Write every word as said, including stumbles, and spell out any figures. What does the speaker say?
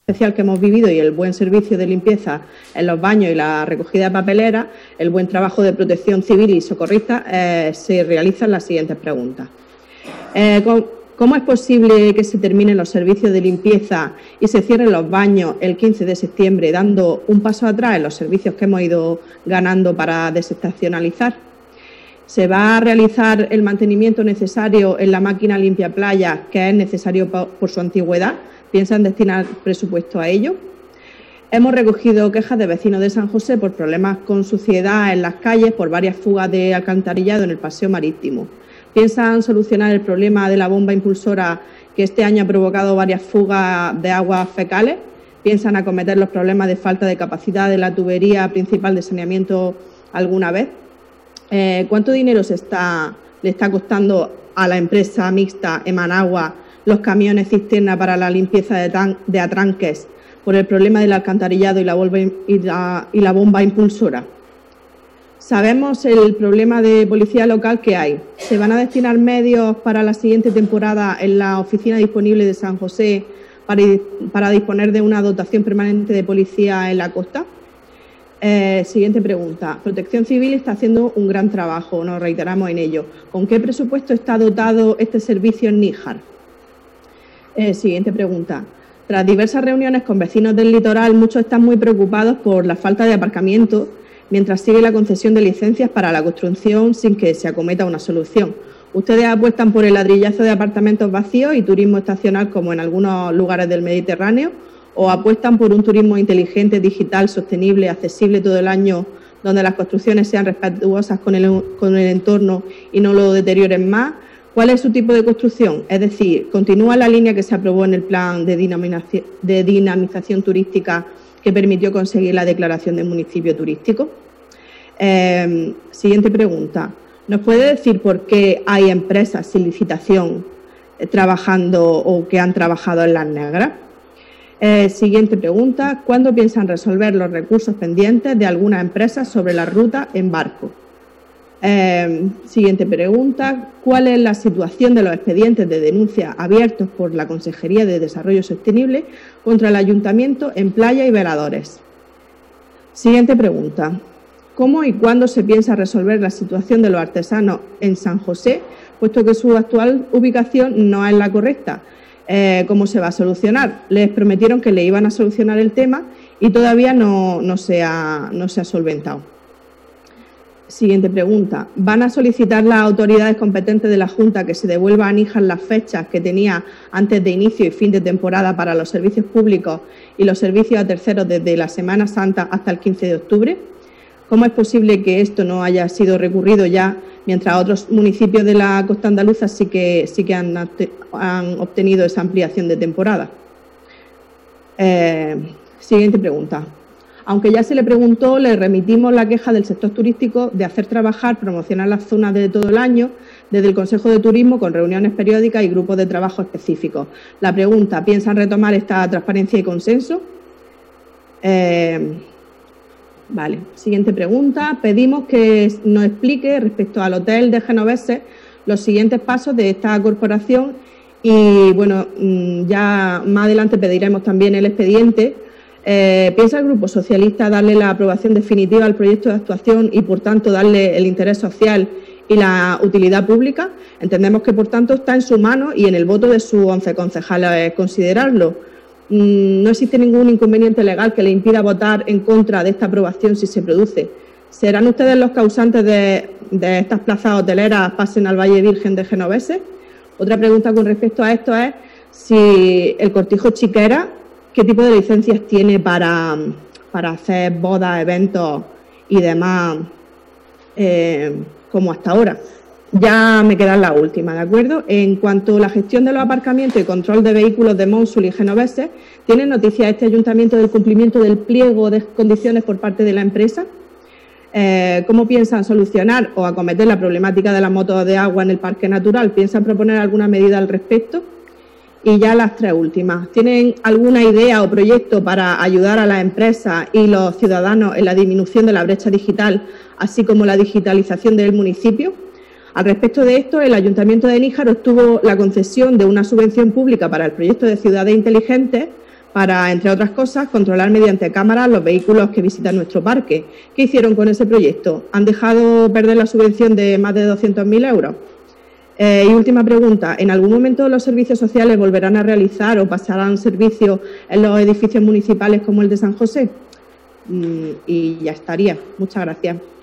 especial que hemos vivido y el buen servicio de limpieza en los baños y la recogida de papelera, el buen trabajo de protección civil y socorrista, eh, se realizan las siguientes preguntas. Eh, ¿Cómo es posible que se terminen los servicios de limpieza y se cierren los baños el quince de septiembre, dando un paso atrás en los servicios que hemos ido ganando para desestacionalizar? ¿Se va a realizar el mantenimiento necesario en la máquina limpia playa, que es necesario por su antigüedad? ¿Piensan destinar presupuesto a ello? Hemos recogido quejas de vecinos de San José por problemas con suciedad en las calles, por varias fugas de alcantarillado en el paseo marítimo. ¿Piensan solucionar el problema de la bomba impulsora que este año ha provocado varias fugas de aguas fecales? ¿Piensan acometer los problemas de falta de capacidad de la tubería principal de saneamiento alguna vez? Eh, ¿Cuánto dinero se está, le está costando a la empresa mixta Emanagua los camiones cisterna para la limpieza de, tan, de atranques por el problema del alcantarillado y la, bomba, y, la, y la bomba impulsora? Sabemos el problema de policía local que hay. ¿Se van a destinar medios para la siguiente temporada en la oficina disponible de San José para, para disponer de una dotación permanente de policía en la costa? Eh, siguiente pregunta. Protección Civil está haciendo un gran trabajo, nos reiteramos en ello. ¿Con qué presupuesto está dotado este servicio en Níjar? Eh, siguiente pregunta. Tras diversas reuniones con vecinos del litoral, muchos están muy preocupados por la falta de aparcamiento mientras sigue la concesión de licencias para la construcción sin que se acometa una solución. Ustedes apuestan por el ladrillazo de apartamentos vacíos y turismo estacional como en algunos lugares del Mediterráneo, o apuestan por un turismo inteligente, digital, sostenible, accesible todo el año, donde las construcciones sean respetuosas con el, con el entorno y no lo deterioren más. ¿Cuál es su tipo de construcción? Es decir, ¿continúa la línea que se aprobó en el plan de dinamización, de dinamización turística que permitió conseguir la declaración de municipio turístico? Eh, siguiente pregunta. ¿Nos puede decir por qué hay empresas sin licitación eh, trabajando o que han trabajado en las negras? Eh, siguiente pregunta. ¿Cuándo piensan resolver los recursos pendientes de algunas empresas sobre la ruta en barco? Eh, siguiente pregunta. ¿Cuál es la situación de los expedientes de denuncia abiertos por la Consejería de Desarrollo Sostenible contra el Ayuntamiento en playa y veladores? Siguiente pregunta. ¿Cómo y cuándo se piensa resolver la situación de los artesanos en San José, puesto que su actual ubicación no es la correcta? Eh, ¿Cómo se va a solucionar? Les prometieron que le iban a solucionar el tema y todavía no, no, se, ha, no se ha solventado. Siguiente pregunta. ¿Van a solicitar las autoridades competentes de la Junta que se devuelva a Níjar las fechas que tenía antes de inicio y fin de temporada para los servicios públicos y los servicios a terceros desde la Semana Santa hasta el quince de octubre? ¿Cómo es posible que esto no haya sido recurrido ya, mientras otros municipios de la costa andaluza sí que, sí que han, han obtenido esa ampliación de temporada? Eh, siguiente pregunta. Aunque ya se le preguntó, le remitimos la queja del sector turístico de hacer trabajar, promocionar las zonas de todo el año desde el Consejo de Turismo con reuniones periódicas y grupos de trabajo específicos. La pregunta, ¿piensan retomar esta transparencia y consenso? Eh, vale, siguiente pregunta. Pedimos que nos explique respecto al hotel de Genoveses los siguientes pasos de esta corporación y, bueno, ya más adelante pediremos también el expediente. Eh, ¿Piensa el Grupo Socialista darle la aprobación definitiva al proyecto de actuación y, por tanto, darle el interés social y la utilidad pública? Entendemos que, por tanto, está en su mano y en el voto de sus once concejales considerarlo. Mm, no existe ningún inconveniente legal que le impida votar en contra de esta aprobación si se produce. ¿Serán ustedes los causantes de, de estas plazas hoteleras pasen al Valle Virgen de Genoveses? Otra pregunta con respecto a esto es si el Cortijo Chiquera, ¿qué tipo de licencias tiene para, para hacer bodas, eventos y demás eh, como hasta ahora? Ya me queda la última, ¿de acuerdo? En cuanto a la gestión de los aparcamientos y control de vehículos de Mónsul y Genoveses, ¿tiene noticia este ayuntamiento del cumplimiento del pliego de condiciones por parte de la empresa? Eh, ¿Cómo piensan solucionar o acometer la problemática de las motos de agua en el parque natural? ¿Piensan proponer alguna medida al respecto? Y ya las tres últimas. ¿Tienen alguna idea o proyecto para ayudar a las empresas y los ciudadanos en la disminución de la brecha digital, así como la digitalización del municipio? Al respecto de esto, el Ayuntamiento de Níjar obtuvo la concesión de una subvención pública para el proyecto de Ciudades Inteligentes para, entre otras cosas, controlar mediante cámaras los vehículos que visitan nuestro parque. ¿Qué hicieron con ese proyecto? ¿Han dejado perder la subvención de más de doscientos mil euros? Eh, y última pregunta, ¿en algún momento los servicios sociales volverán a realizar o pasarán servicios en los edificios municipales como el de San José? Mm, y ya estaría. Muchas gracias.